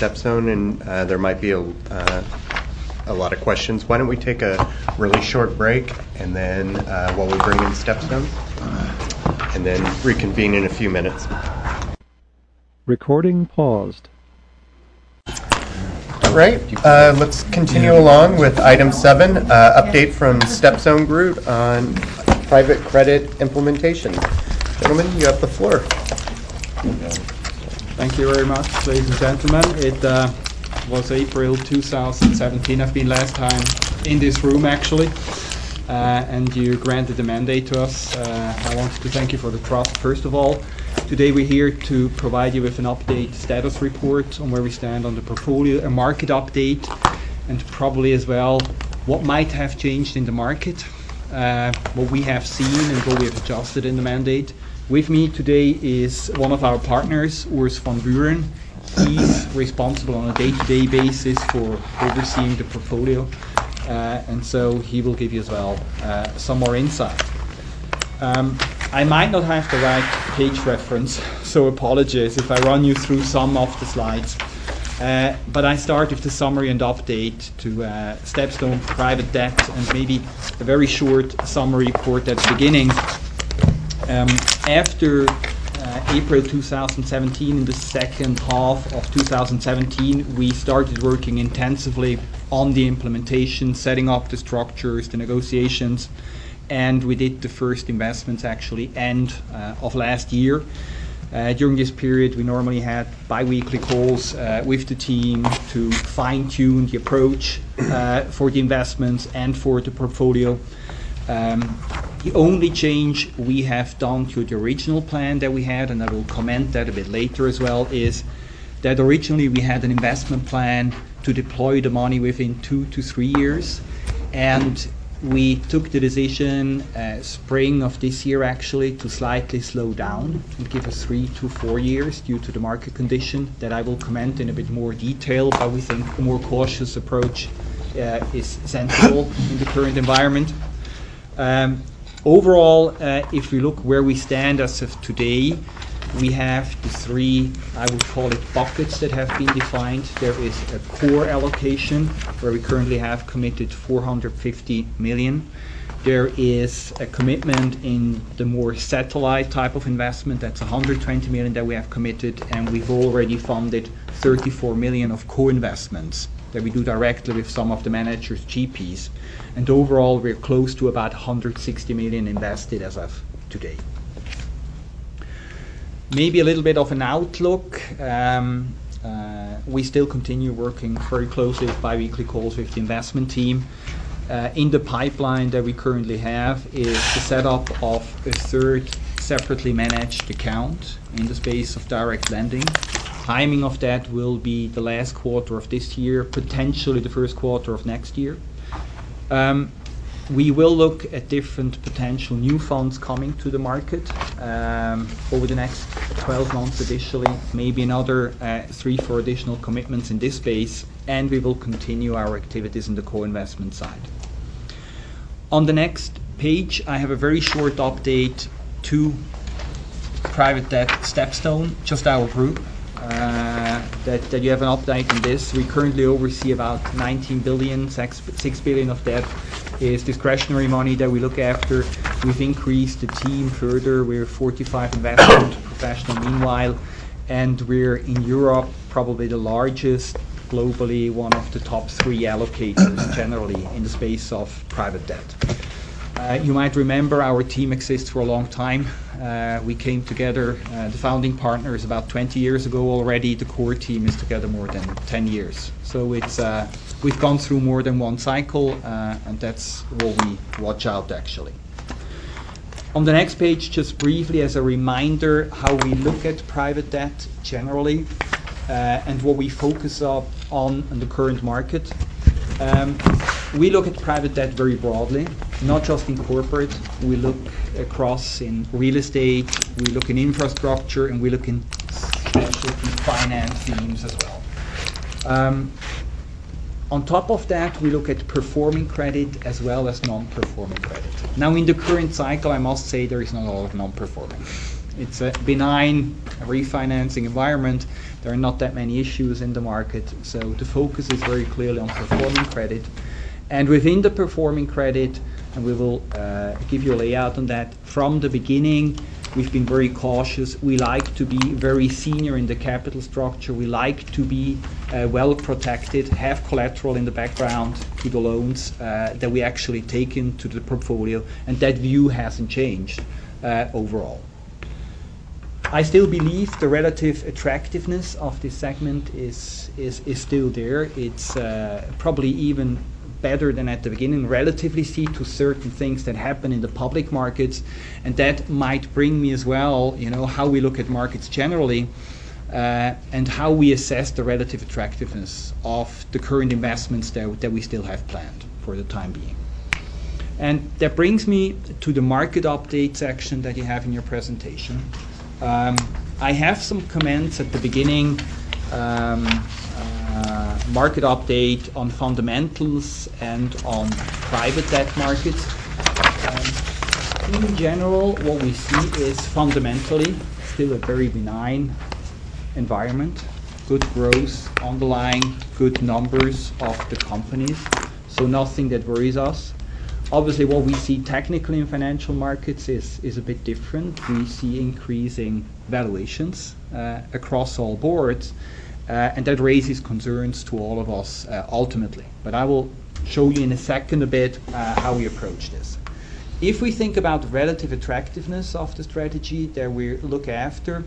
StepStone, and there might be a lot of questions. Why don't we take a really short break, and then while we bring in StepStone, and then reconvene in a few minutes. Recording paused. All right, let's continue along with item 7, update from StepStone Group on private credit implementation. Gentlemen, you have the floor. Thank you very much, ladies and gentlemen. It was April 2017. I've been last time in this room, actually, and you granted the mandate to us. I wanted to thank you for the trust, first of all. Today we're here to provide you with an update status report on where we stand on the portfolio, a market update, and probably as well what might have changed in the market, what we have seen and what we have adjusted in the mandate. With me today is one of our partners, Urs van Buren. He's responsible on a day-to-day basis for overseeing the portfolio, and so he will give you as well some more insight. I might not have the right page reference, so apologies if I run you through some of the slides. But I start with the summary and update to StepStone private debt, and maybe a very short summary report at the beginning. After April 2017, in the second half of 2017, we started working intensively on the implementation, setting up the structures, the negotiations, and we did the first investments actually end of last year. During this period, we normally had bi-weekly calls with the team to fine-tune the approach for the investments and for the portfolio. The only change we have done to the original plan that we had, and I will comment that a bit later as well, is that originally we had an investment plan to deploy the money within 2 to 3 years, and we took the decision spring of this year actually to slightly slow down and give us 3 to 4 years due to the market condition that I will comment in a bit more detail, but we think a more cautious approach is sensible in the current environment. Overall, if we look where we stand as of today, we have the 3, I would call it, buckets that have been defined. There is a core allocation where we currently have committed 450 million. There is a commitment in the more satellite type of investment, that's 120 million that we have committed, and we've already funded 34 million of co-investments that we do directly with some of the managers' GPs. And overall, we're close to about 160 million invested as of today. Maybe a little bit of an outlook. We still continue working very closely with bi-weekly calls with the investment team. In the pipeline that we currently have is the setup of a third separately managed account in the space of direct lending. Timing of that will be the last quarter of this year, potentially the first quarter of next year. We will look at different potential new funds coming to the market over the next 12 months additionally, maybe another 3-4 additional commitments in this space, and we will continue our activities in the co-investment side. On the next page, I have a very short update to private debt StepStone, just our group. That you have an update on this. We currently oversee about 19 billion, 6 billion of that is discretionary money that we look after. We've increased the team further. We're 45 investment professionals meanwhile, and we're in Europe probably the largest, globally one of the top 3 allocators generally in the space of private debt. You might remember our team exists for a long time. We came together, the founding partners, about 20 years ago already. The core team is together more than 10 years. So it's we've gone through more than one cycle, and that's what we watch out actually. On the next page, just briefly as a reminder how we look at private debt generally, and what we focus on in the current market. We look at private debt very broadly, not just in corporate. We look across in real estate, we look in infrastructure, and we look in specialty finance themes as well. On top of that, we look at performing credit as well as non-performing credit. Now, in the current cycle, I must say there is not a lot of non-performing. It's a benign refinancing environment. There are not that many issues in the market, so the focus is very clearly on performing credit. And within the performing credit, and we will give you a layout on that, from the beginning, we've been very cautious. We like to be very senior in the capital structure. We like to be well protected, have collateral in the background to the loans that we actually take into the portfolio, and that view hasn't changed overall. I still believe the relative attractiveness of this segment is still there. It's probably even better than at the beginning, relatively see to certain things that happen in the public markets, and that might bring me as well, how we look at markets generally, and how we assess the relative attractiveness of the current investments that we still have planned for the time being. And that brings me to the market update section that you have in your presentation. I have some comments at the beginning. Market update on fundamentals and on private debt markets. In general, what we see is fundamentally still a very benign environment, good growth, underlying good numbers of the companies, so nothing that worries us. Obviously, what we see technically in financial markets is a bit different. We see increasing valuations across all boards. And that raises concerns to all of us ultimately. But I will show you in a second a bit how we approach this. If we think about the relative attractiveness of the strategy that we look after,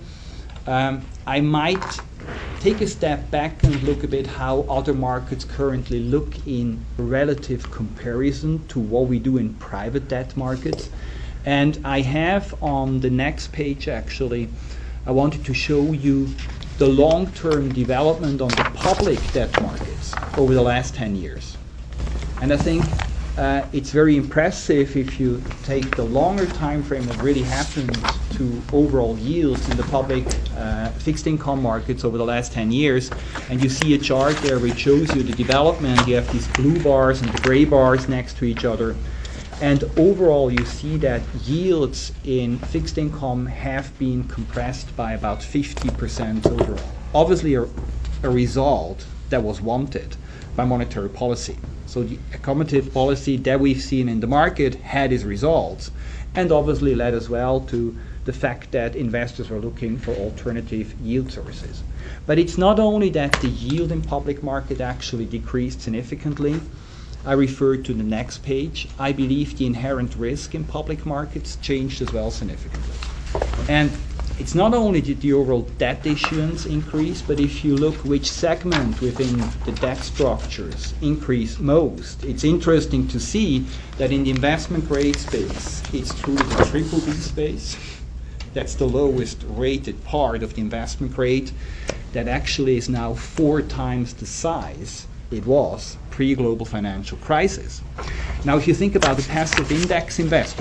I might take a step back and look a bit how other markets currently look in relative comparison to what we do in private debt markets. And I have on the next page actually, I wanted to show you the long-term development on the public debt markets over the last 10 years. And I think it's very impressive if you take the longer time frame of really happened to overall yields in the public fixed income markets over the last 10 years, and you see a chart there which shows you the development. You have these blue bars and the gray bars next to each other. And overall, you see that yields in fixed income have been compressed by about 50% overall. Obviously, a result that was wanted by monetary policy. So the accommodative policy that we've seen in the market had its results, and obviously led as well to the fact that investors were looking for alternative yield sources. But it's not only that the yield in public market actually decreased significantly. I refer to the next page. I believe the inherent risk in public markets changed as well significantly. And it's not only did the overall debt issuance increase, but if you look which segment within the debt structures increased most, it's interesting to see that in the investment grade space, it's truly the BBB space. That's the lowest rated part of the investment grade that actually is now 4 times the size it was pre-global financial crisis. Now, if you think about the passive index investor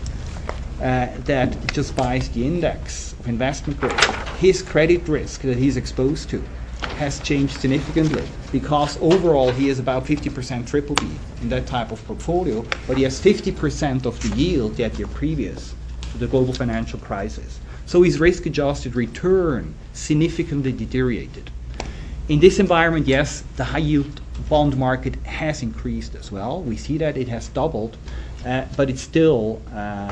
that just buys the index of investment grade, his credit risk that he's exposed to has changed significantly because overall he is about 50% BBB in that type of portfolio, but he has 50% of the yield that year previous to the global financial crisis. So his risk-adjusted return significantly deteriorated. In this environment, yes, the high-yield bond market has increased as well. We see that it has doubled, but it still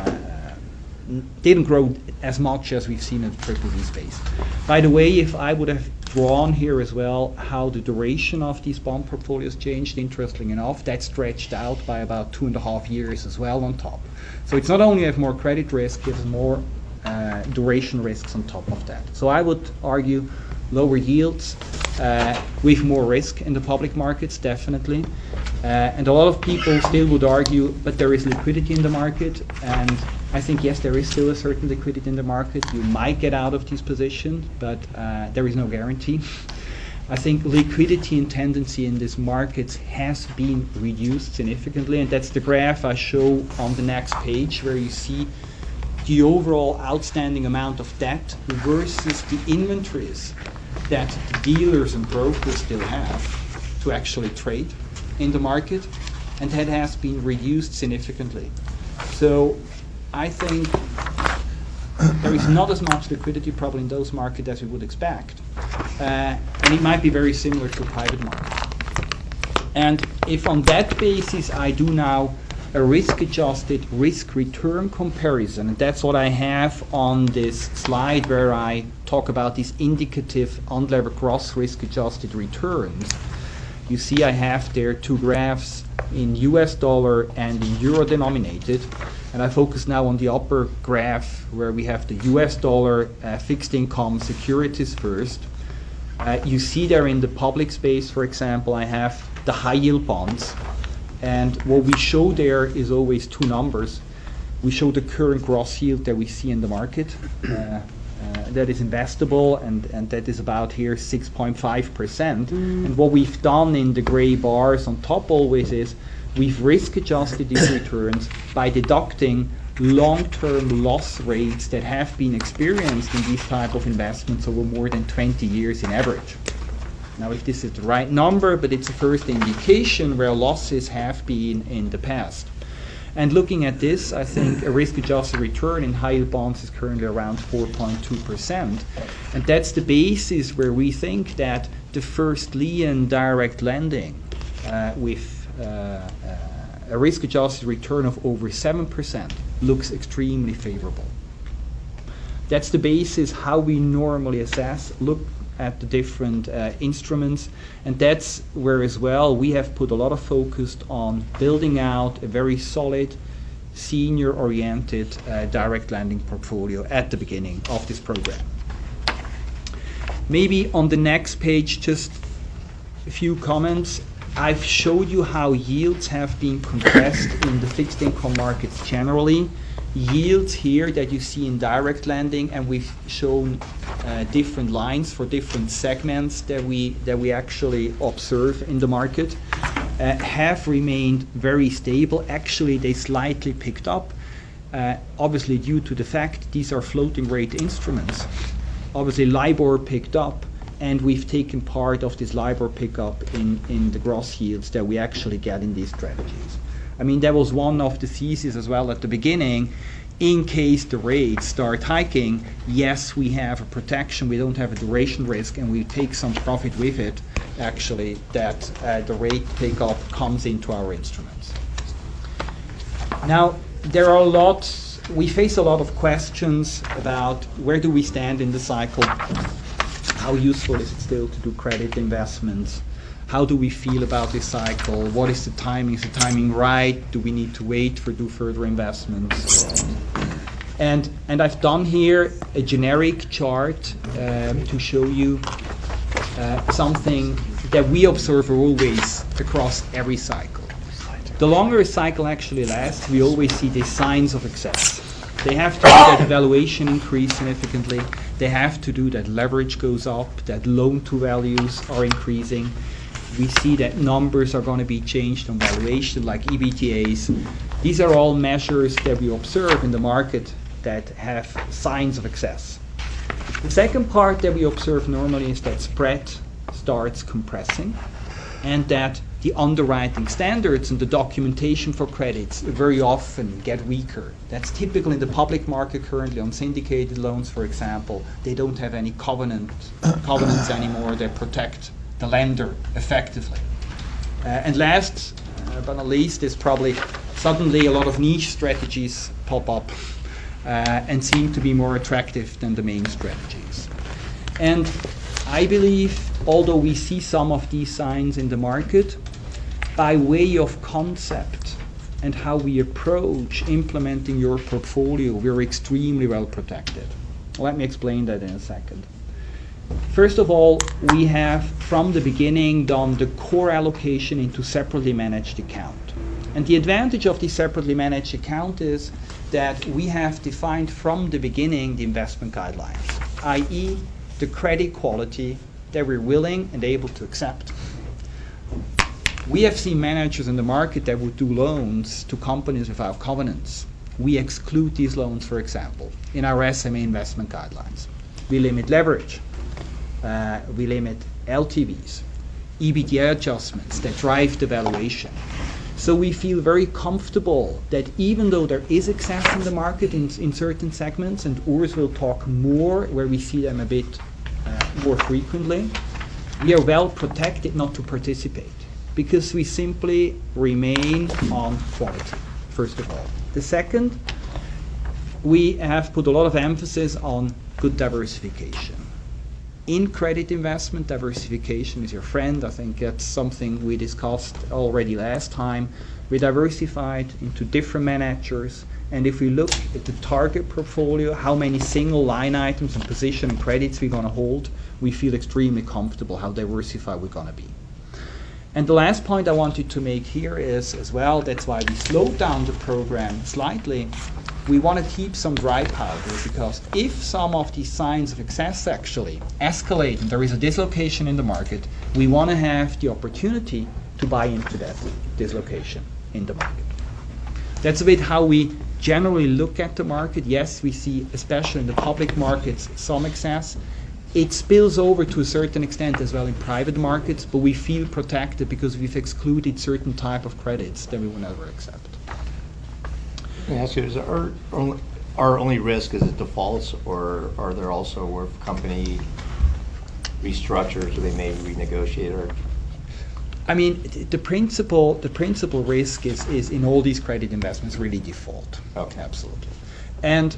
didn't grow as much as we've seen in the BBB space. By the way, if I would have drawn here as well how the duration of these bond portfolios changed, interestingly enough, that stretched out by about 2.5 years as well on top. So it's not only have more credit risk, it has more duration risks on top of that. So I would argue lower yields with more risk in the public markets, definitely. And a lot of people still would argue, but there is liquidity in the market. And I think, yes, there is still a certain liquidity in the market. You might get out of this position, but there is no guarantee. I think liquidity and tendency in these markets has been reduced significantly. And that's the graph I show on the next page, where you see the overall outstanding amount of debt versus the inventories that dealers and brokers still have to actually trade in the market, and that has been reduced significantly. So I think there is not as much liquidity probably in those markets as we would expect. And it might be very similar to private markets. And if on that basis I do now a risk-adjusted risk-return comparison, and that's what I have on this slide where I talk about these indicative unlevered gross risk-adjusted returns. You see I have there two graphs in US dollar and in euro denominated, and I focus now on the upper graph where we have the US dollar fixed income securities first. You see there in the public space, for example, I have the high yield bonds, and what we show there is always two numbers. We show the current gross yield that we see in the market, that is investable, and that is about here 6.5%. And what we've done in the gray bars on top always is we've risk adjusted these returns by deducting long-term loss rates that have been experienced in these type of investments over more than 20 years in average. Now, if this is the right number, but it's a first indication where losses have been in the past. And looking at this, I think a risk-adjusted return in high-yield bonds is currently around 4.2%. And that's the basis where we think that the first lien direct lending with a risk-adjusted return of over 7% looks extremely favorable. That's the basis how we normally look at the different instruments, and that's where as well we have put a lot of focus on building out a very solid senior-oriented direct lending portfolio at the beginning of this program. Maybe on the next page, just a few comments. I've showed you how yields have been compressed in the fixed income markets generally. Yields here that you see in direct lending, and we've shown different lines for different segments that we actually observe in the market, have remained very stable. Actually, they slightly picked up, obviously due to the fact these are floating rate instruments. Obviously, LIBOR picked up, and we've taken part of this LIBOR pickup in the gross yields that we actually get in these strategies. I mean, that was one of the theses as well at the beginning. In case the rates start hiking, yes, we have a protection, we don't have a duration risk, and we take some profit with it, actually, that the rate pickup comes into our instruments. Now, we face a lot of questions about where do we stand in the cycle, how useful is it still to do credit investments, how do we feel about this cycle, what is the timing, is the timing right, do we need to wait do further investments? And I've done here a generic chart to show you something that we observe always across every cycle. The longer a cycle actually lasts, we always see the signs of excess. They have to do that valuation increase significantly, they have to do that leverage goes up, that loan to values are increasing. We see that numbers are going to be changed on valuation, like EBTAs. These are all measures that we observe in the market that have signs of excess. The second part that we observe normally is that spread starts compressing, and that the underwriting standards and the documentation for credits very often get weaker. That's typical in the public market currently on syndicated loans, for example. They don't have any covenants anymore that protect the lender effectively. And last but not least is probably suddenly a lot of niche strategies pop up and seem to be more attractive than the main strategies. And I believe, although we see some of these signs in the market, by way of concept and how we approach implementing your portfolio, we're extremely well protected. Let me explain that in a second. First of all, we have from the beginning done the core allocation into separately managed account. And the advantage of the separately managed account is that we have defined from the beginning the investment guidelines, i.e. the credit quality that we're willing and able to accept. We have seen managers in the market that would do loans to companies without covenants. We exclude these loans, for example, in our SMA investment guidelines. We limit leverage. We limit LTVs, EBITDA adjustments that drive the valuation. So we feel very comfortable that even though there is excess in the market in certain segments, and Urs will talk more where we see them a bit more frequently, we are well protected not to participate because we simply remain on quality, first of all. The second, we have put a lot of emphasis on good diversification. In credit investment, diversification is your friend. I think that's something we discussed already last time. We diversified into different managers, and if we look at the target portfolio, how many single line items and position and credits we're going to hold, we feel extremely comfortable how diversified we're going to be. And the last point I wanted to make here is as well, that's why we slowed down the program slightly. We want to keep some dry powder because if some of these signs of excess actually escalate and there is a dislocation in the market, we want to have the opportunity to buy into that dislocation in the market. That's a bit how we generally look at the market. Yes, we see, especially in the public markets, some excess. It spills over to a certain extent as well in private markets, but we feel protected because we've excluded certain type of credits that we will never accept. Let me ask you, is our only risk is it defaults, or are there also where company restructures or they may renegotiate? Or I mean, the principal risk is in all these credit investments really default. Okay. Absolutely. And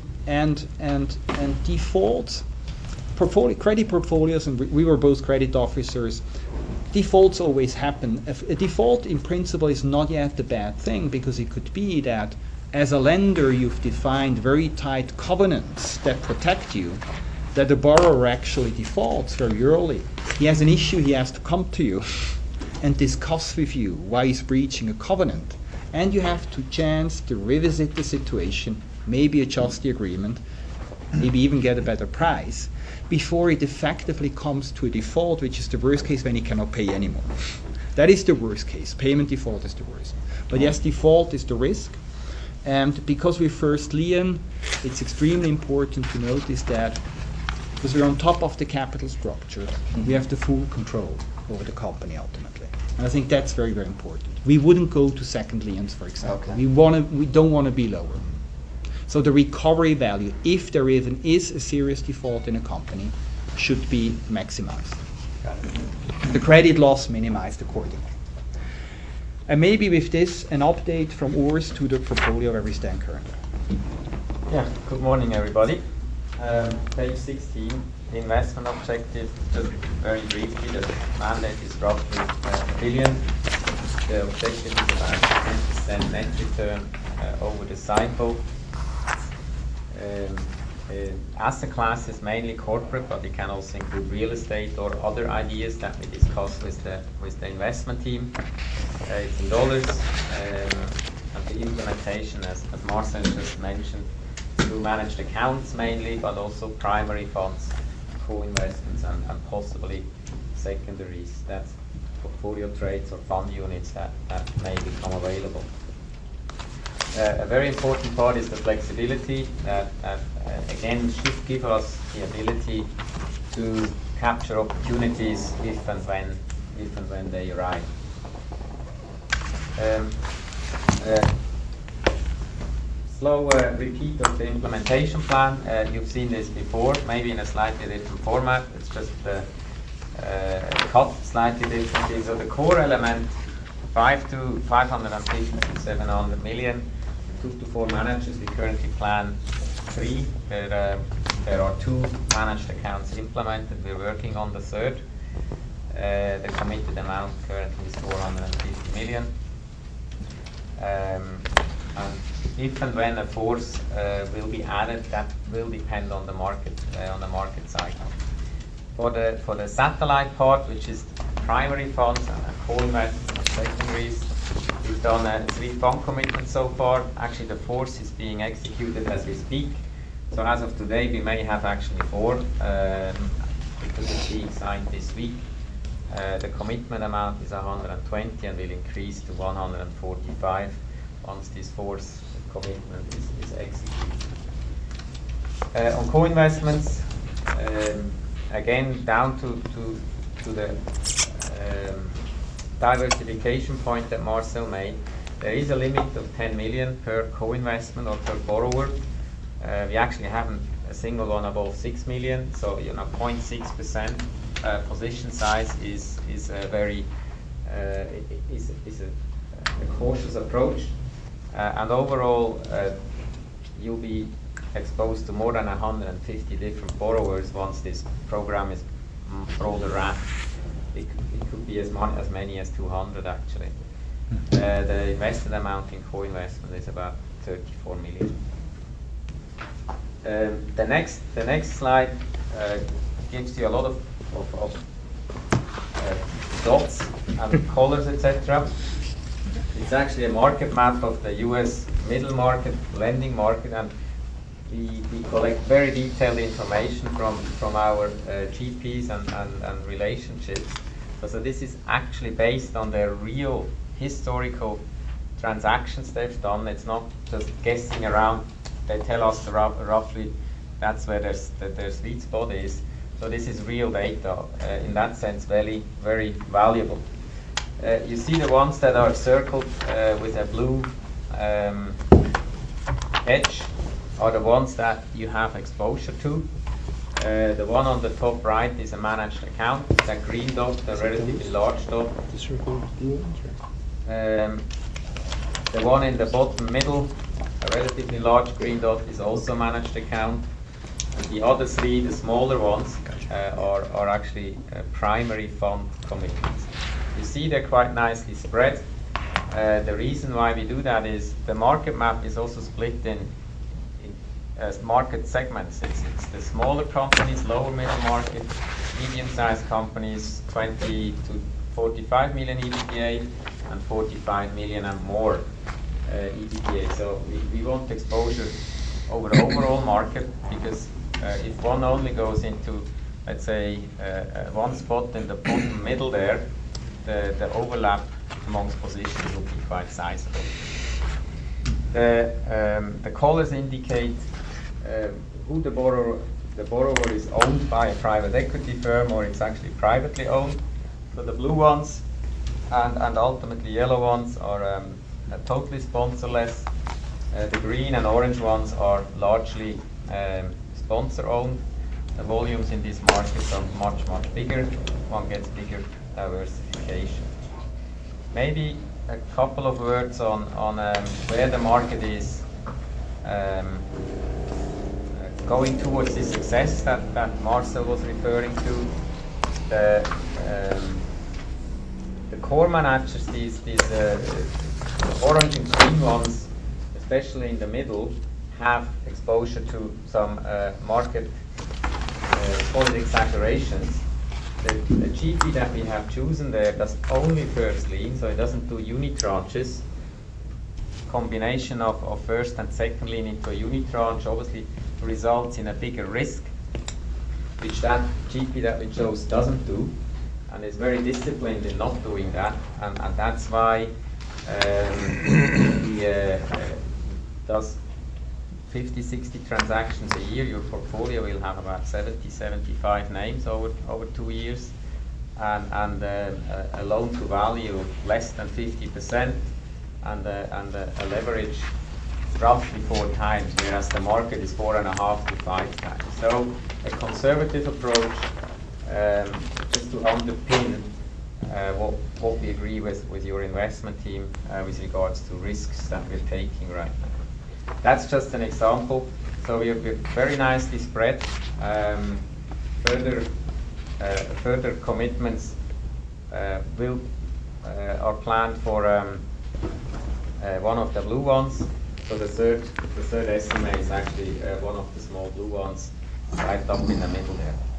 defaults, credit portfolios, and we were both credit officers. Defaults always happen. A default in principle is not yet a bad thing because it could be that as a lender you've defined very tight covenants that protect you, that the borrower actually defaults very early. He has an issue, he has to come to you and discuss with you why he's breaching a covenant. And you have to chance to revisit the situation, maybe adjust the agreement, maybe even get a better price, before it effectively comes to a default, which is the worst case when he cannot pay anymore. That is the worst case. Payment default is the worst. But yes, default is the risk. And because we're first lien, it's extremely important to notice that because we're on top of the capital structure, we have the full control over the company ultimately. And I think that's very, very important. We wouldn't go to second liens, for example. Okay. We don't want to be lower. So the recovery value, if there even is a serious default in a company, should be maximized. Got it. The credit loss minimized accordingly. And maybe with this, an update from Urs to the portfolio where we stand currently. Yeah, good morning everybody. Page 16, the investment objective, just very briefly, the mandate is roughly $1 billion. The objective is about 10% net return over the cycle. Asset class is mainly corporate, but it can also include real estate or other ideas that we discuss with the investment team. It's in dollars, and the implementation, as Marcel just mentioned, through managed accounts mainly, but also primary funds, co-investments, and possibly secondaries. That's portfolio trades or fund units that may become available. A very important part is the flexibility that again should give us the ability to capture opportunities if and when they arrive. Slow repeat of the implementation plan. You've seen this before, maybe in a slightly different format. It's just cut slightly differently. So the core element, 550 to 700 million. 2 to 4 managers. We currently plan 3. There are 2 managed accounts implemented. We're working on the third. The committed amount currently is 450 million. And if and when a fourth will be added, that will depend on the market cycle. For the satellite part, which is primary funds and co-investments and secondaries, we've done 3 fund commitments so far. Actually, the fourth is being executed as we speak. So as of today, we may have actually 4 because it's being signed this week. The commitment amount is 120 and will increase to 145 once this fourth commitment is executed. On co-investments, again down to the diversification point that Marcel made. There is a limit of 10 million per co-investment or per borrower. We actually haven't a single one above 6 million, so 0.6% position size is a very is a cautious approach, and overall you'll be exposed to more than 150 different borrowers once this program is rolled around. It could be as many as 200 actually. The invested amount in co-investment is about 34 million. The next slide gives you a lot of dots and colors, etc. It's actually a market map of the US middle market, lending market, and we collect very detailed information from our GPs and relationships. So this is actually based on their real historical transactions they've done. It's not just guessing around. They tell us roughly that's where their sweet spot is. So this is real data. In that sense, very, very valuable. You see the ones that are circled with a blue edge are the ones that you have exposure to. The one on the top right is a managed account. That green dot, the relatively large dot. The one in the bottom middle, a relatively large green dot, is also a managed account. And the other three, the smaller ones, are actually primary fund commitments. You see they're quite nicely spread. The reason why we do that is the market map is also split in market segments. It's the smaller companies, lower middle market, medium-sized companies, 20 to 45 million EBITDA, and 45 million and more EBITDA. So we want exposure over the overall market, because if one only goes into, let's say, one spot in the bottom middle there, the overlap amongst positions will be quite sizable. The colors indicate who the borrower is owned by a private equity firm, or it's actually privately owned. So the blue ones and ultimately yellow ones are totally sponsorless. The green and orange ones are largely sponsor-owned. The volumes in these markets are much, much bigger. One gets bigger diversification. Maybe a couple of words on where the market is going towards the success that Marcel was referring to. The core managers, these orange and green ones, especially in the middle, have exposure to some market exaggerations. The GP that we have chosen there does only first lien, so it doesn't do unitranches. Combination of first and second lien into a unitranche obviously results in a bigger risk, which that GP that we chose doesn't do, and is very disciplined in not doing that, and that's why he does 50, 60 transactions a year. Your portfolio will have about 70, 75 names over 2 years, and a loan to value of less than 50%, and a leverage roughly 4 times, whereas the market is 4.5 to 5 times. So a conservative approach, just to underpin what we agree with your investment team with regards to risks that we're taking right now. That's just an example. So we're very nicely spread. Further commitments are planned for one of the blue ones. So the third SMA is actually one of the small blue ones right up in the middle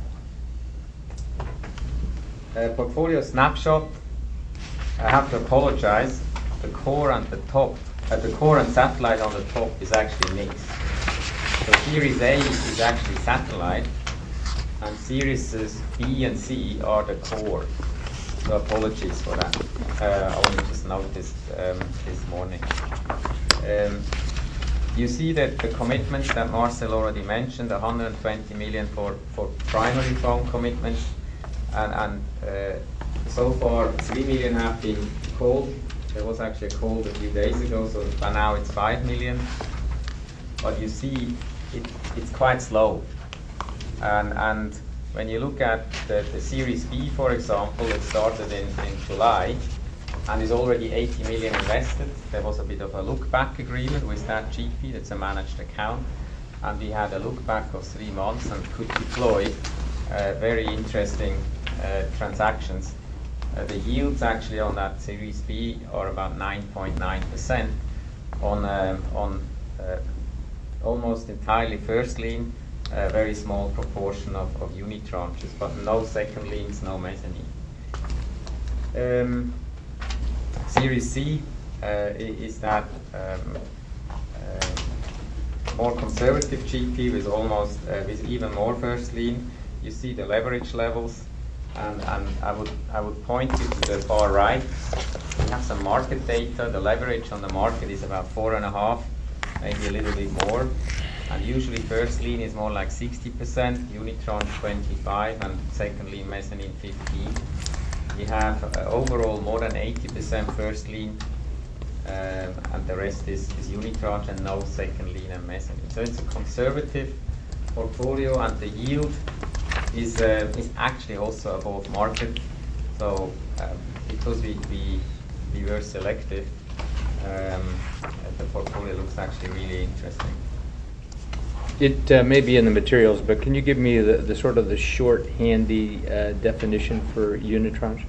there. Portfolio snapshot. I have to apologize. The core and the top. The core and satellite on the top is actually mixed. So Series A is actually satellite, and Series B and C are the core. So apologies for that. I only just noticed this morning. You see that the commitments that Marcel already mentioned, 120 million for primary fund commitments, and so far 3 million have been called There was actually a call a few days ago, so by now it's 5 million. But you see, it's quite slow. And when you look at the Series B, for example, it started in July and is already 80 million invested. There was a bit of a look-back agreement with that GP, that's a managed account. And we had a look-back of 3 months and could deploy very interesting transactions. The yields actually on that Series B are about 9.9% on almost entirely first lien, a very small proportion of unitranches, but no second liens, no mezzanine. Series C is that more conservative GP with almost with even more first lien. You see the leverage levels, and I would point you to the far right. We have some market data. The leverage on the market is about 4.5, maybe a little bit more. And usually first lien is more like 60%, unitranche 25, and second lien mezzanine 15. We have overall more than 80% first lien, and the rest is unitranche and no second lien and mezzanine. So it's a conservative portfolio, and the yield is actually also above market. So because we were selective, the portfolio looks actually really interesting. It may be in the materials, but can you give me the sort of the short, handy definition for unitranche?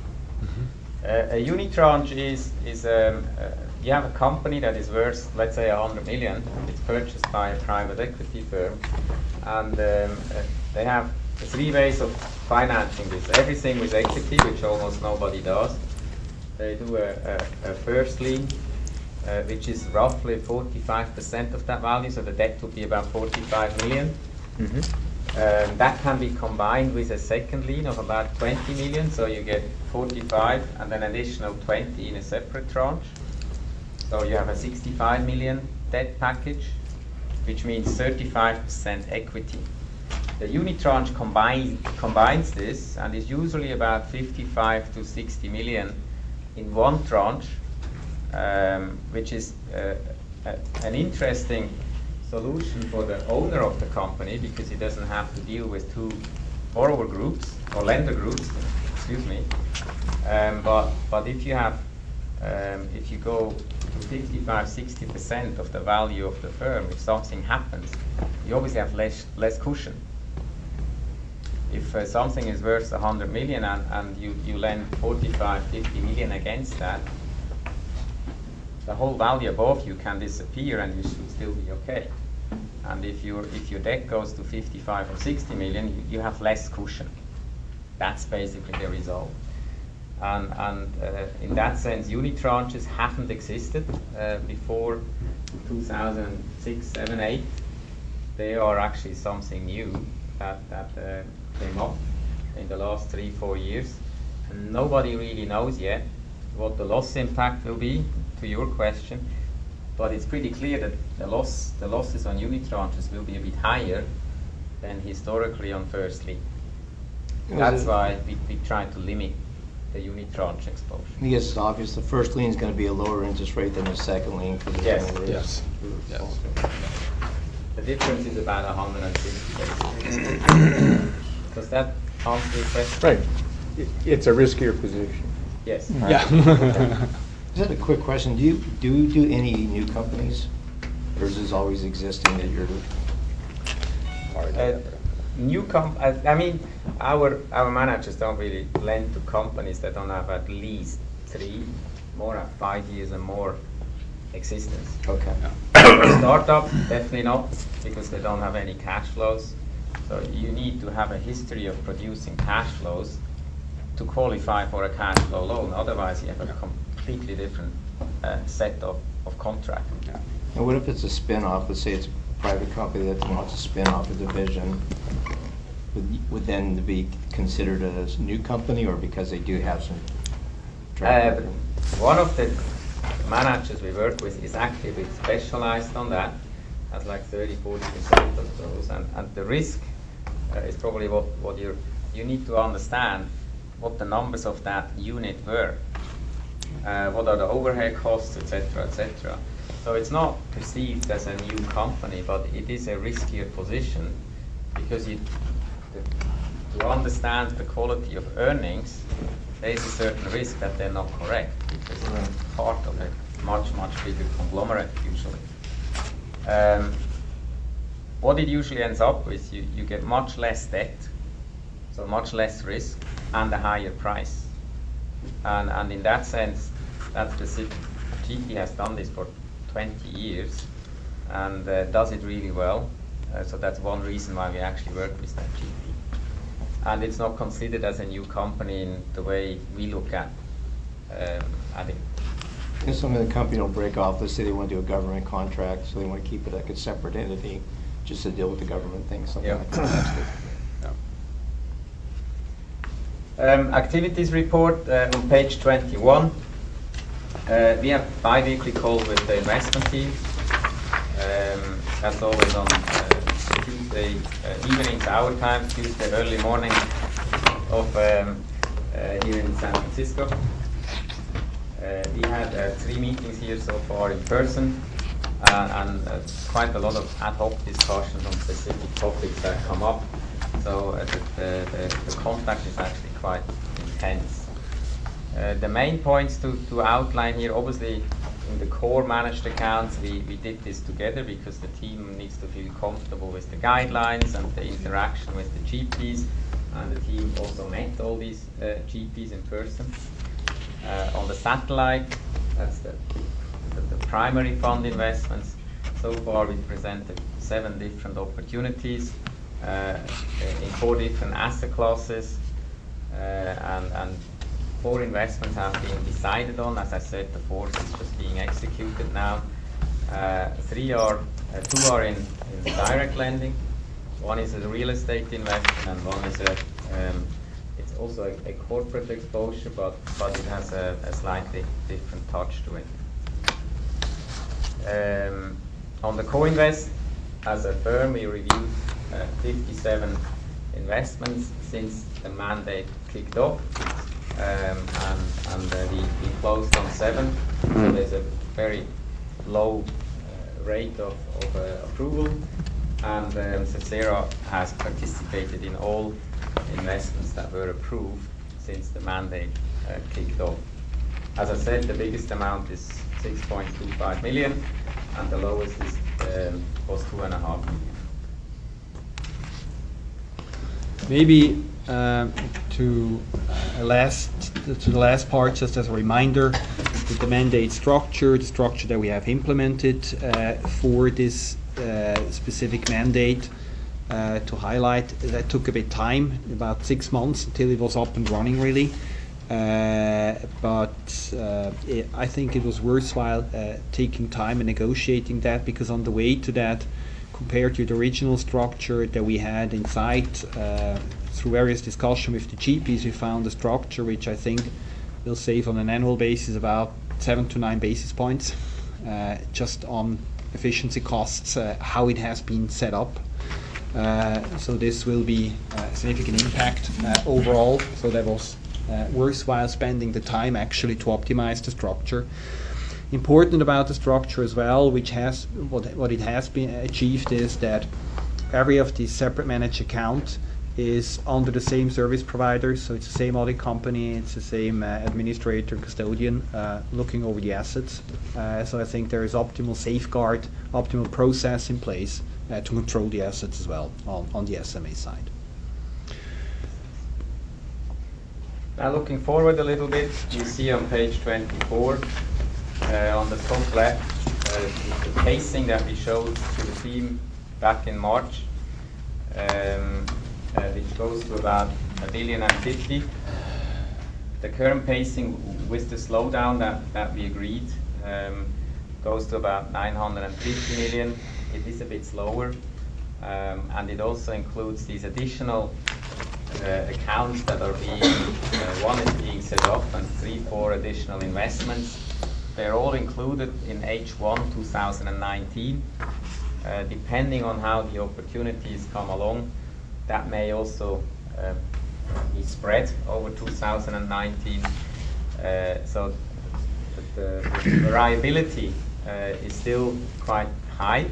A unitranche is you have a company that is worth, let's say, 100 million. It's purchased by a private equity firm, and they have 3 ways of financing this. Everything with equity, which almost nobody does. They do a first lien, which is roughly 45% of that value, so the debt would be about 45 million. Mm-hmm. That can be combined with a second lien of about 20 million, so you get 45 and then additional 20 in a separate tranche. So you have a 65 million debt package, which means 35% equity. The unitranche combines this and is usually about 55 to 60 million in one tranche, which is an interesting solution for the owner of the company, because he doesn't have to deal with 2 borrower groups or lender groups, excuse me. But if you have, if you go to 55-60% of the value of the firm, if something happens, you obviously have less cushion. If something is worth 100 million and you lend 45-50 million against that, the whole value above you can disappear and you should still be okay. And if your debt goes to 55 or 60 million, you have less cushion. That's basically the result. And in that sense, unitranches haven't existed before 2006, 7, 8. They are actually something new that came up in the last 3-4 years. And nobody really knows yet what the loss impact will be, to your question. But it's pretty clear that the losses on unitranches will be a bit higher than historically on first lien. That's why we try to limit the unitranche exposure. I guess it's obvious the first lien is going to be a lower interest rate than the second lien. Yes. Yes. The difference is about 160 basis points. Does that answer your question? Right. It's a riskier position. Yes. Yeah. Just a quick question. Do you do any new companies, or is this always existing that you're I mean, our managers don't really lend to companies that don't have at least 3, more than 5 years and more existence. okay? Startup, definitely not, because they don't have any cash flows. So you need to have a history of producing cash flows to qualify for a cash flow loan. Otherwise, you have a completely different set of contract. Yeah. And what if it's a spin-off? Let's say it's a private company that wants to spin off a division. Would then be considered a new company, or because they do have some track record? One of the managers we work with is actually a bit specialized on that, has like 30-40% of those, and the risk is probably what you need to understand what the numbers of that unit were. what are the overhead costs, etc., etc. So it's not perceived as a new company, but it is a riskier position because to understand the quality of earnings, there is a certain risk that they're not correct because it's part of a much bigger conglomerate usually. What it usually ends up with, you get much less debt, so much less risk, and a higher price. And in that sense, that's specific. GP has done this for 20 years and does it really well. So that's one reason why we actually work with that GP. And it's not considered as a new company in the way we look at I think. And some of the company will break off. Let's say they want to do a government contract, so they want to keep it like a separate entity just to deal with the government thing, something like that. That's good. Activities report on page 21. We have bi-weekly call with the investment team. That's always on Tuesday evenings, our time, Tuesday early morning of here in San Francisco. We had 3 meetings here so far in person and quite a lot of ad hoc discussions on specific topics that come up. So the contact is actually quite intense. The main points to outline here, obviously in the core managed accounts, we did this together because the team needs to feel comfortable with the guidelines and the interaction with the GPs, and the team also met all these GPs in person. On the satellite, that's the primary fund investments. So far we presented 7 different opportunities in 4 different asset classes, and 4 investments have been decided on. As I said, the 4th is just being executed now. 2 are in direct lending. 1 is a real estate investment, and 1 is it's also a corporate exposure, but it has a slightly different touch to it. On the co-invest, as a firm, we reviewed 57 investments since the mandate kicked off, and we closed on 7. So there's a very low rate of approval, and Cicero has participated in all investments that were approved since the mandate kicked off. As I said, the biggest amount is 6.25 million, and the lowest was 2.5 million. Maybe to the last part, just as a reminder, the mandate structure, the structure that we have implemented for this specific mandate, to highlight, that took a bit time, about 6 months until it was up and running really. But I think it was worthwhile taking time and negotiating that, because on the way to that, compared to the original structure that we had inside, through various discussions with the GPs, we found a structure which I think will save on an annual basis about 7 to 9 basis points, just on efficiency costs, how it has been set up. So this will be a significant impact overall. So that was worthwhile spending the time actually to optimize the structure. Important about the structure as well, which has what it has been achieved, is that every of these separate managed accounts is under the same service provider, so it's the same audit company, it's the same administrator, custodian looking over the assets. So I think there is optimal safeguard, optimal process in place to control the assets as well on the SMA side. Now looking forward a little bit, you see on page 24, on the top left, the pacing that we showed to the team back in March, which goes to about 1.05 billion. The current pacing with the slowdown that we agreed goes to about 950 million. It is a bit slower, and it also includes these additional accounts that are being, 1 is being set up, and 3-4 additional investments. They're all included in H1 2019. Depending on how the opportunities come along, that may also be spread over 2019. So the variability is still quite high.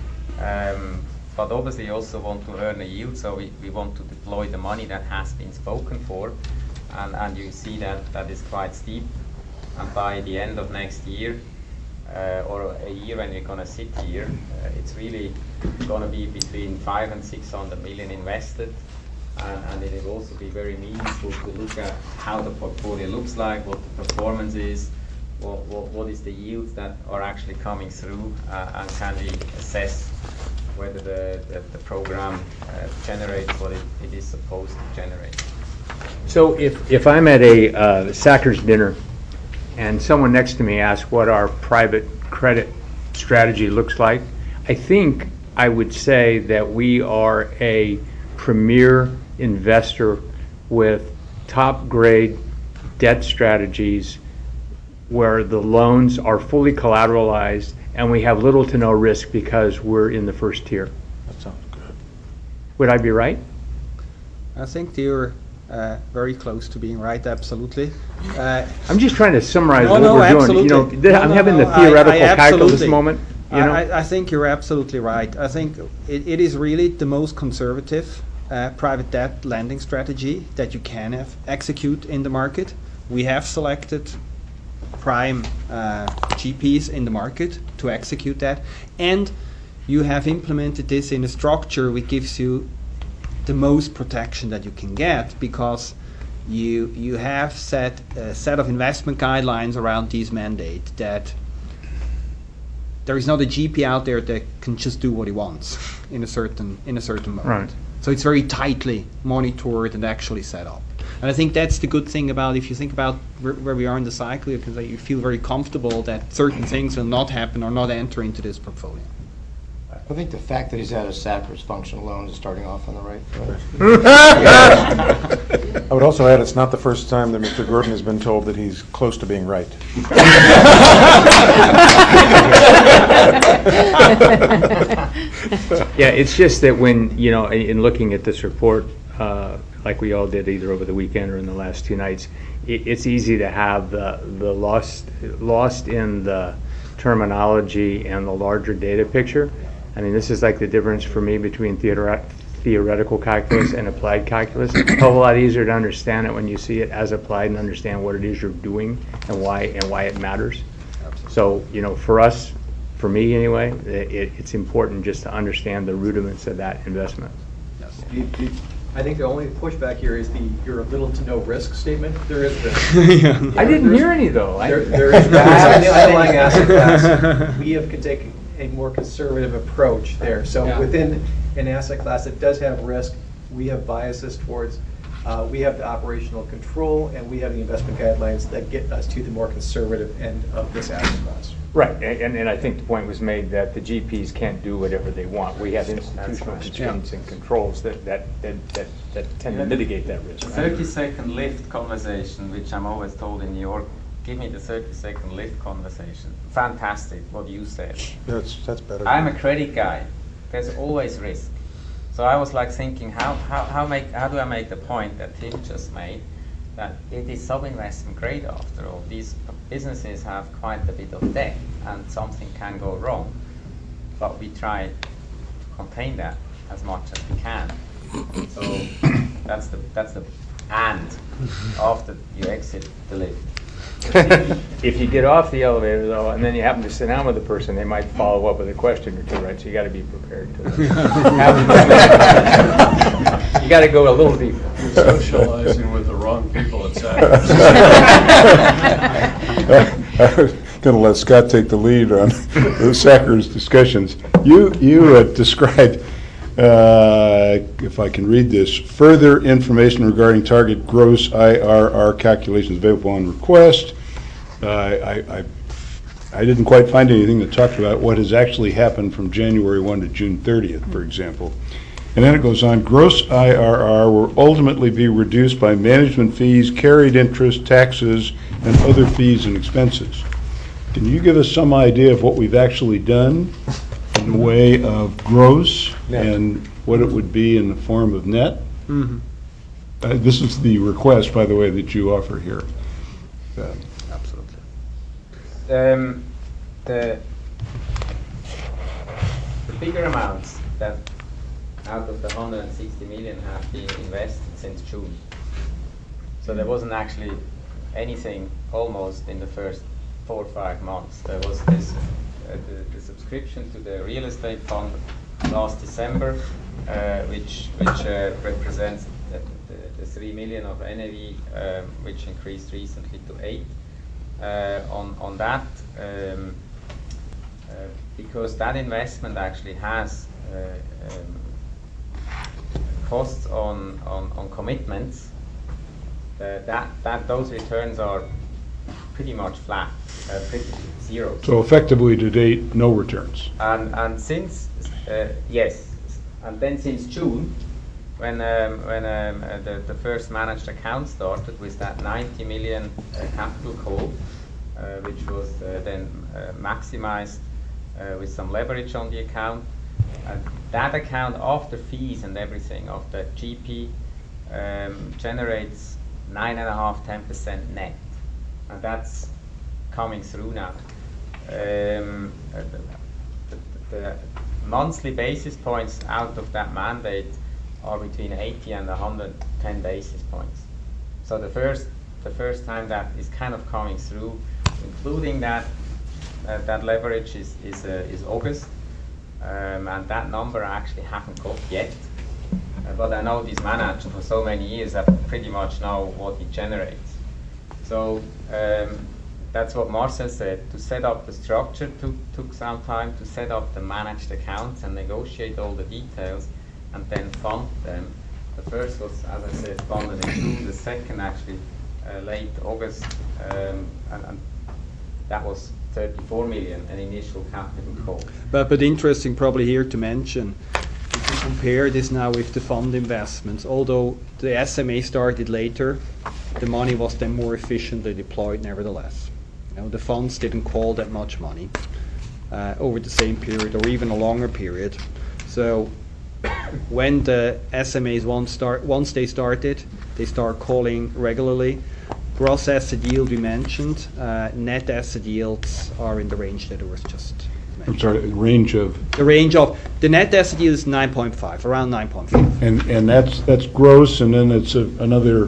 But obviously you also want to earn a yield, so we want to deploy the money that has been spoken for, and you see that is quite steep. And by the end of next year, or a year when we're going to sit here, it's really going to be between 500 and 600 million invested, and it will also be very meaningful to look at how the portfolio looks like, what the performance is, what is the yields that are actually coming through, and can we assess whether the program generates what it is supposed to generate. So if I'm at a Sackers dinner and someone next to me asks what our private credit strategy looks like, I think I would say that we are a premier investor with top grade debt strategies where the loans are fully collateralized and we have little to no risk because we're in the first tier. That sounds good. Would I be right? I think you're very close to being right, absolutely. I'm just trying to summarize what no, we're absolutely. doing. You know, I'm having the I theoretical calculus absolutely. moment. You know? I think you're absolutely right. I think it is really the most conservative private debt lending strategy that you can execute in the market. We have selected prime GPs in the market to execute that, and you have implemented this in a structure which gives you the most protection that you can get, because you have set a set of investment guidelines around these mandate that there is not a GP out there that can just do what he wants in a certain moment. Right. So it's very tightly monitored and actually set up. And I think that's the good thing about, if you think about where we are in the cycle, you can say you feel very comfortable that certain things will not happen or not enter into this portfolio. I think the fact that he's at a Sackers function alone is starting off on the right foot. I would also add, it's not the first time that Mr. Gordon has been told that he's close to being right. Yeah, it's just that when, you know, in looking at this report, like we all did either over the weekend or in the last 2 nights, it's easy to have the lost in the terminology and the larger data picture. I mean, this is like the difference for me between theoretical calculus and applied calculus. It's a whole lot easier to understand it when you see it as applied and understand what it is you're doing and why it matters. So, you know, for us, for me anyway, it's important just to understand the rudiments of that investment. I think the only pushback here is your little to no risk statement. There is risk. I didn't hear any though. There is risk. In the underlying asset class, we have taken a more conservative approach there. So within an asset class that does have risk, we have biases towards, we have the operational control and we have the investment guidelines that get us to the more conservative end of this asset class. Right, and I think the point was made that the GPs can't do whatever they want. We have institutional constraints and controls that tend to mitigate that risk. The 30-second lift conversation, which I'm always told in New York, give me the 30-second lift conversation. Fantastic, what you said. That's better. I'm a credit guy. There's always risk. So I was like thinking, how do I make the point that Tim just made, that it is sub-investment grade after all. These businesses have quite a bit of debt and something can go wrong. But we try to contain that as much as we can. So that's the and after you exit the lift. If you get off the elevator though, and then you happen to sit down with the person, they might follow up with a question or two, right? So you got to be prepared to you got to go a little deeper. You're socializing with the wrong people at Sackers. I was going to let Scott take the lead on the Sackers discussions. You described, if I can read this, further information regarding target gross IRR calculations available on request. I didn't quite find anything that talked about what has actually happened from January 1 to June 30th, for example. And then it goes on, gross IRR will ultimately be reduced by management fees, carried interest, taxes, and other fees and expenses. Can you give us some idea of what we've actually done in the way of gross and what it would be in the form of net? Mm-hmm. This is the request, by the way, that you offer here. Absolutely. the bigger amounts that out of the 160 million have been invested since June. So there wasn't actually anything almost in the first 4 or 5 months. There was this the subscription to the real estate fund last December, which represents the 3 million of NAV, which increased recently to 8. On that, because that investment actually has costs on commitments, that those returns are pretty much flat, pretty zero. So effectively to date, no returns. And since yes, and then since June, when the first managed account started with that 90 million capital call, which was then maximized with some leverage on the account, that account after fees and everything of the GP generates 9.5–10% net, and that's coming through now. The monthly basis points out of that mandate are between 80 and 110 basis points. So the first time that is kind of coming through, including that that leverage is August, and that number I actually haven't got yet. But I know this manager for so many years, I pretty much know what it generates. So that's what Marcel said. To set up the structure took some time, to set up the managed accounts and negotiate all the details, and then fund them. The first was, as I said, funded in June. The second actually late August, and that was 34 million, an initial capital call. But interesting probably here to mention, if you compare this now with the fund investments, although the SMA started later, the money was then more efficiently deployed nevertheless. You know, the funds didn't call that much money over the same period or even a longer period. So when the SMAs once they started, they start calling regularly. Gross asset yield we mentioned, net asset yields are in the range that it was just mentioned. I'm sorry, range of? The range of, the net asset yield is 9.5, around 9.5. And that's gross, and then it's another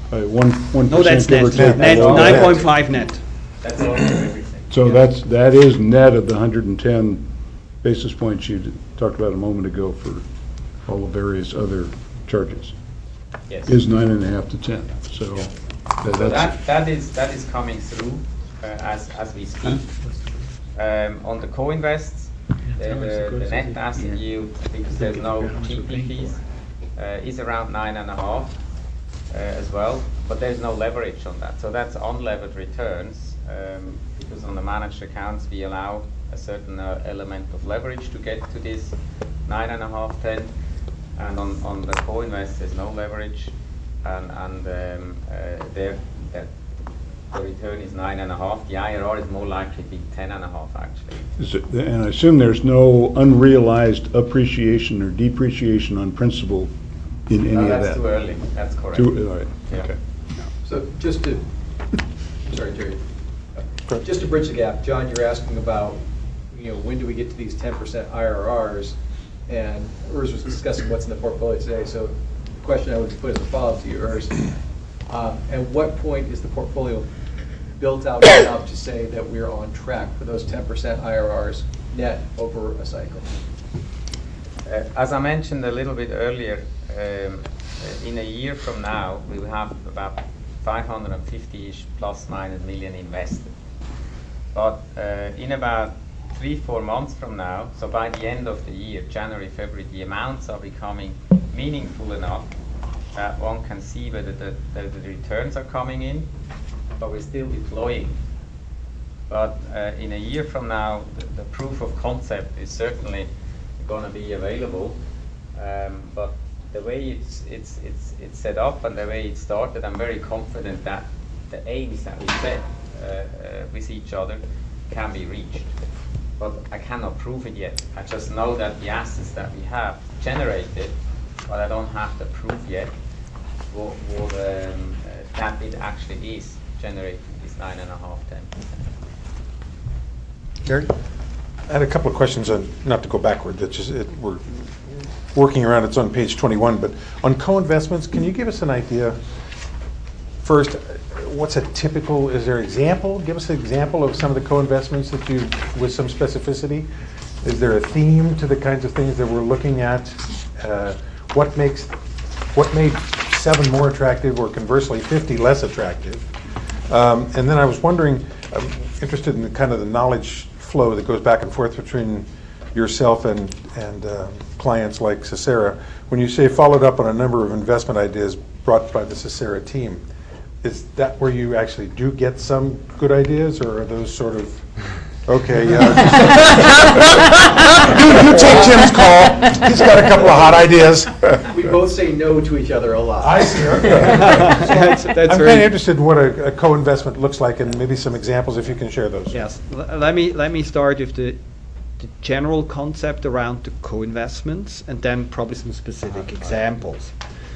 1%. No, that's net. Net 9.5 net. That's all everything. So that is net of the 110 basis points you talked about a moment ago for all the various other charges. Yes. Is 9.5 to 10. So. Yeah. So that is coming through as we speak. On the co-invests, the net asset yield, because there's no GP fees, is around 9.5 as well, but there's no leverage on that. So that's unlevered returns, because on the managed accounts we allow a certain element of leverage to get to this 9.5, 10, and on the co-invest there's no leverage. And the return is 9.5. The IRR is more likely to be 10.5 actually. And I assume there's no unrealized appreciation or depreciation on principal in any of that? That's too early. That's correct. All right. Yeah. Okay. So just to, sorry, Terry. Just to bridge the gap, John, you're asking about, when do we get to these 10% IRRs? And Urs was discussing what's in the portfolio today. So the question I would put as a follow-up to you, Urs, at what point is the portfolio built out enough to say that we're on track for those 10% IRRs net over a cycle? As I mentioned a little bit earlier, in a year from now, we will have about 550-ish plus minus million invested. But in about 3-4 months from now, so by the end of the year, January, February, the amounts are becoming meaningful enough that one can see whether the returns are coming in, but we're still deploying. But in a year from now, the proof of concept is certainly going to be available. But the way it's set up and the way it started, I'm very confident that the aims that we set with each other can be reached. But I cannot prove it yet. I just know that the assets that we have generated, but I don't have the proof yet that it actually is generating this 9.5–10%. Gary? I had a couple of questions on, not to go backward, that's just, we're working around, it's on page 21, but on co-investments, can you give us an idea, first, what's a typical, is there an example? Give us an example of some of the co-investments that you, with some specificity. Is there a theme to the kinds of things that we're looking at? What made 7 more attractive, or conversely 50 less attractive? And then I was wondering, I'm interested in the kind of the knowledge flow that goes back and forth between yourself and clients like Sisera. When you say followed up on a number of investment ideas brought by the Sisera team, is that where you actually do get some good ideas, or are those sort of, okay, yeah. you take Jim's call. He's got a couple of hot ideas. We both say no to each other a lot. I see, okay. That's I'm kind very- of interested in what a co-investment looks like, and maybe some examples if you can share those. Yes. Let me start with the general concept around the co-investments, and then probably some specific examples.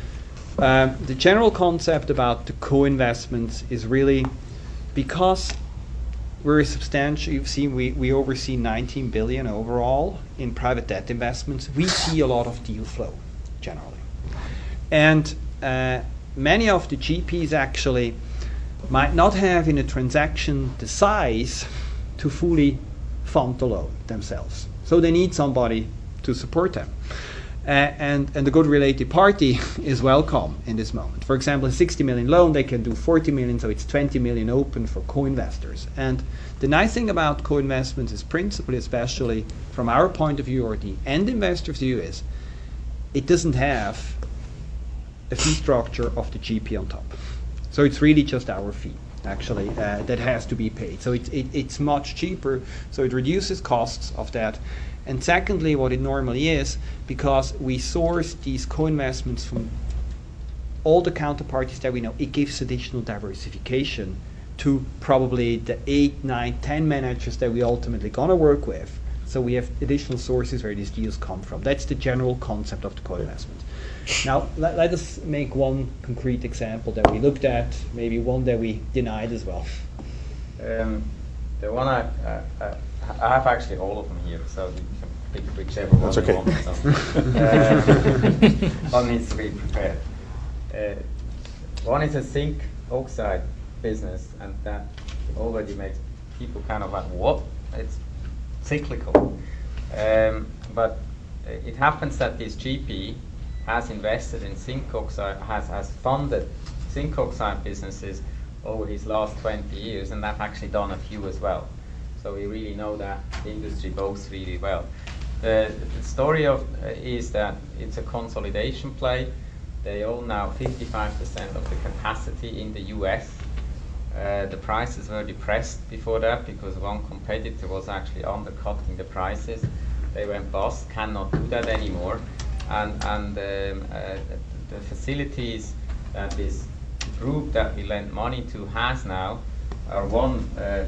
The general concept about the co-investments is really because we're substantial. You've seen we oversee 19 billion overall in private debt investments. We see a lot of deal flow generally, and many of the GPs actually might not have in a transaction the size to fully fund the loan themselves. So they need somebody to support them. And the good related party is welcome in this moment. For example, a 60 million loan, they can do 40 million, so it's 20 million open for co-investors. And the nice thing about co-investments is principally, especially from our point of view or the end investor view, is it doesn't have a fee structure of the GP on top. So it's really just our fee, actually, that has to be paid. So it's much cheaper, so it reduces costs of that. And secondly, what it normally is, because we source these co-investments from all the counterparties that we know, it gives additional diversification to probably the 8, 9, 10 managers that we ultimately gonna work with. So we have additional sources where these deals come from. That's the general concept of the co-investment. Now, let us make one concrete example that we looked at, maybe one that we denied as well. The one I have actually all of them here, so you can pick whichever one That's you okay. want. So, one needs to be prepared. One is a zinc oxide business, and that already makes people kind of like, what? It's cyclical. But it happens that this GP has invested in zinc oxide, has funded zinc oxide businesses over his last 20 years, and they've actually done a few as well. So we really know that industry both really well. The story is that it's a consolidation play. They own now 55% of the capacity in the US. The prices were depressed before that because one competitor was actually undercutting the prices. They went bust, cannot do that anymore. And the facilities that this group that we lend money to has now are one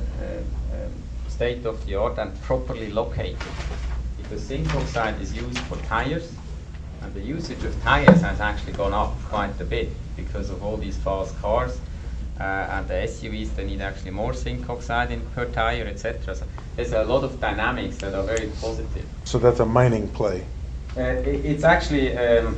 state of the art and properly located. Because zinc oxide is used for tires, and the usage of tires has actually gone up quite a bit because of all these fast cars. And the SUVs, they need actually more zinc oxide in per tire, etc. So there's a lot of dynamics that are very positive. So that's a mining play. It's actually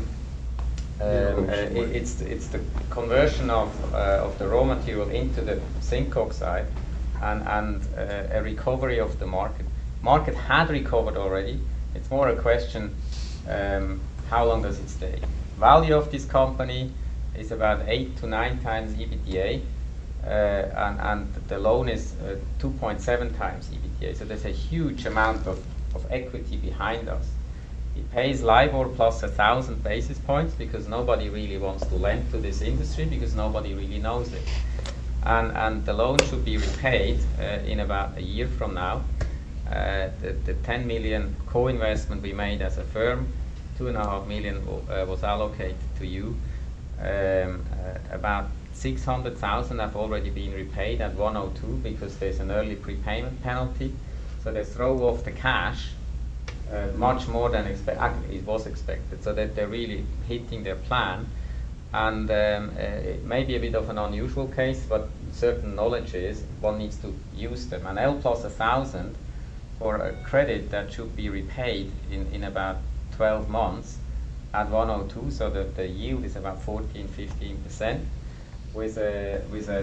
it's the conversion of the raw material into the zinc oxide, and a recovery of the market. Market had recovered already. It's more a question how long does it stay. Value of this company is about 8 to 9 times EBITDA, and the loan is 2.7 times EBITDA. So there's a huge amount of equity behind us. It pays LIBOR plus 1,000 basis points because nobody really wants to lend to this industry because nobody really knows it. And the loan should be repaid in about a year from now. The 10 million co-investment we made as a firm, 2.5 million was allocated to you. About 600,000 have already been repaid at 102 because there's an early prepayment penalty. So they throw off the cash much more than it was expected. So that they're really hitting their plan. And it may be a bit of an unusual case, but certain knowledge is one needs to use them. And L plus 1,000 for a credit that should be repaid in about 12 months at 102, so that the yield is about 14-15%, with a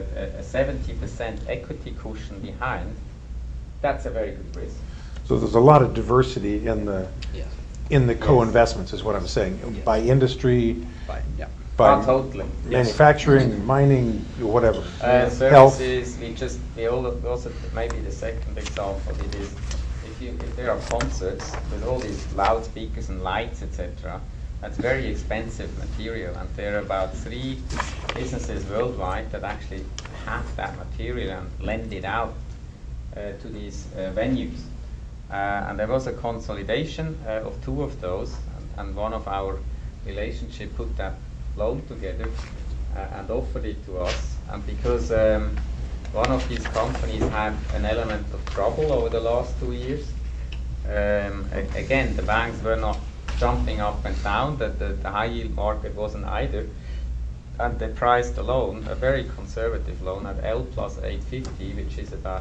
70% equity cushion behind. That's a very good risk. So there's a lot of diversity in the co-investments, is what I'm saying, by industry, by Totally. manufacturing, mining, whatever. Health. Services, we also, maybe the second example, it is, if there are concerts with all these loudspeakers and lights, etc., that's very expensive material, and there are about 3 businesses worldwide that actually have that material and lend it out to these venues. And there was a consolidation of 2 of those, and one of our relationship put that loan together and offered it to us. And because one of these companies had an element of trouble over the last 2 years, again, the banks were not jumping up and down, that the high yield market wasn't either, and they priced the loan, a very conservative loan, at L plus 850, which is about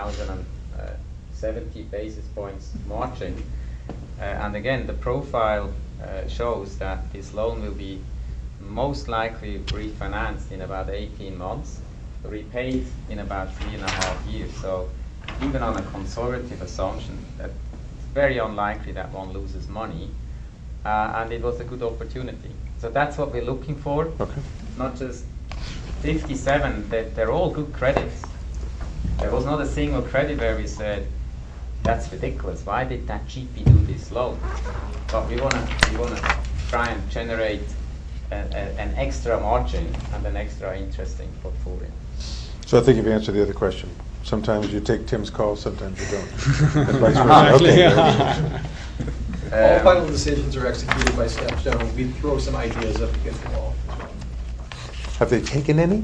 1,070 basis points margin. And again, the profile shows that this loan will be most likely refinanced in about 18 months, repaid in about 3.5 years. So even on a conservative assumption, that it's very unlikely that one loses money, and it was a good opportunity. So that's what we're looking for. Okay. Not just 57, they're all good credits. There was not a single credit where we said, that's ridiculous, why did that GP do this loan? But we want to try and generate an extra margin and an extra interesting portfolio. So I think you've answered the other question. Sometimes you take Tim's call, sometimes you don't. And vice versa. Okay. All final decisions are executed by StepStone. We throw some ideas up against the wall. Have they taken any?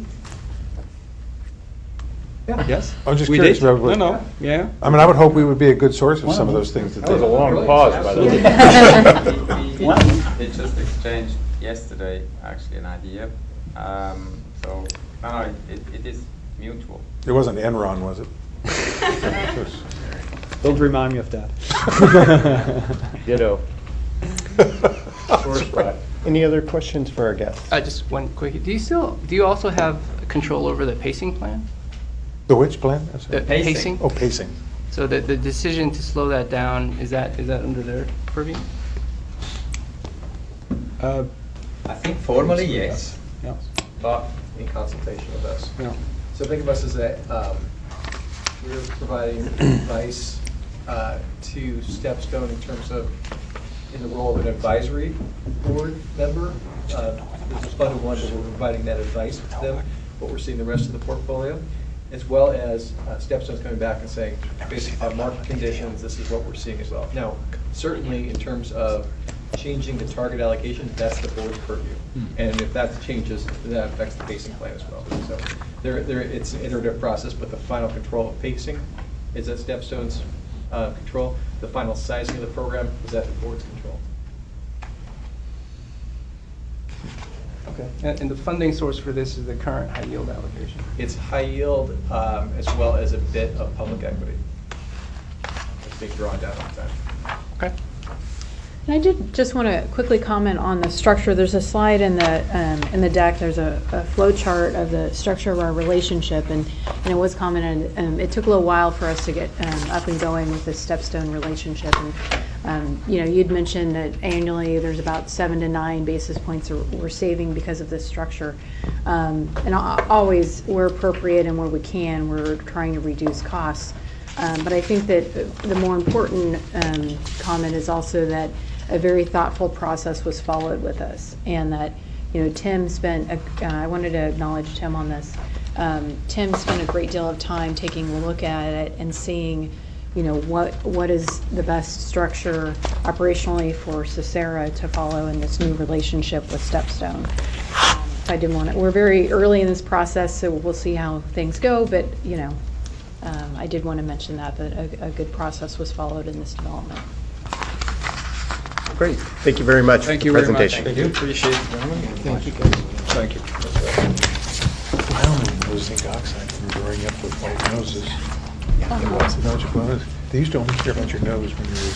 Yeah. Yes. I'm just We curious did. about what- No. Yeah. I mean, I would hope we would be a good source of some of those things that That was a they. long pause, by the way. We just exchanged yesterday, actually, an idea. So, no, it is mutual. It wasn't Enron, was it? Don't remind me of that. Ditto. Any other questions for our guests? Just one quick. Do you also have control over the pacing plan? The which plan? I'm sorry. The Pacing. Oh, pacing. So the decision to slow that down, is that under their purview? I think formally, yes. Yeah. But in consultation with us. Yeah. So think of us as that we're providing advice to StepStone in terms of in the role of an advisory board member. This is Fund 1, but we're providing that advice to them, what we're seeing the rest of the portfolio, as well as StepStone's coming back and saying, based upon market conditions, this is what we're seeing as well. Now, certainly in terms of changing the target allocation, that's the board's purview. And if that changes, that affects the pacing plan as well. So it's an iterative process, but the final control of pacing is at StepStone's control. The final sizing of the program is at the board's control. Okay. And the funding source for this is the current high yield allocation? It's high yield as well as a bit of public equity. It's being drawn down all the time. Okay. And I did just want to quickly comment on the structure. There's a slide in the deck. There's a flow chart of the structure of our relationship, and it was commented. It took a little while for us to get up and going with the StepStone relationship. And you'd mentioned that annually there's about 7 to 9 basis points that we're saving because of this structure. And always, where appropriate and where we can, we're trying to reduce costs. But I think that the more important comment is also that a very thoughtful process was followed with us, and that Tim spent. I wanted to acknowledge Tim on this. Tim spent a great deal of time taking a look at it and seeing, what is the best structure operationally for Socera to follow in this new relationship with StepStone. I didn't want to. We're very early in this process, so we'll see how things go. But I did want to mention that a good process was followed in this development. Great. Thank you very much Thank for you the very much. presentation. Thank you. Appreciate it. Thank you, guys. Thank you. I only know zinc oxide from growing up with white noses. They used to only care about your nose when you were